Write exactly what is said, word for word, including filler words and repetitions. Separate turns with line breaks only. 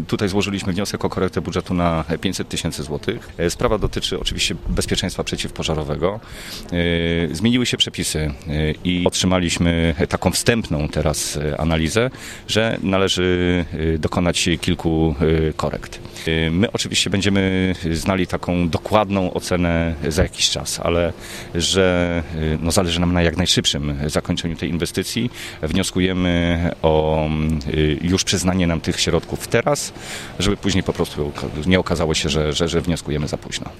tutaj złożyliśmy wniosek o korektę budżetu na pięćset tysięcy złotych. Sprawa dotyczy oczywiście bezpieczeństwa przeciwpożarowego. Zmieniły się przepisy i otrzymaliśmy taką wstępną teraz analizę, że należy dokonać kilku korekt. My oczywiście będziemy znali taką dokładną ocenę za jakiś czas, ale że no, zależy nam na jak najszybszym zakończeniu tej inwestycji. Wnioskujemy o już przyznanie nam tych środków teraz, żeby później po prostu nie okazało się, że, że, że wnioskujemy za późno.